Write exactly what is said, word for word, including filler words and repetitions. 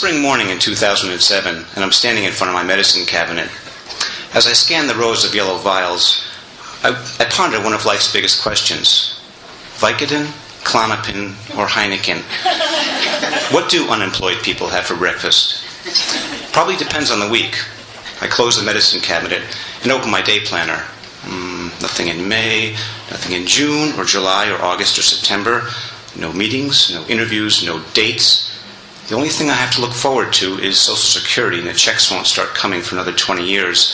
spring morning in two thousand seven, and I'm standing in front of my medicine cabinet. As I scan the rows of yellow vials, I, I ponder one of life's biggest questions. Vicodin, Klonopin, or Heineken? What do unemployed people have for breakfast? Probably depends on the week. I close the medicine cabinet and open my day planner. Mm, nothing in May, nothing in June, or July, or August, or September. No meetings, no interviews, no dates. The only thing I have to look forward to is Social Security, and the checks won't start coming for another twenty years.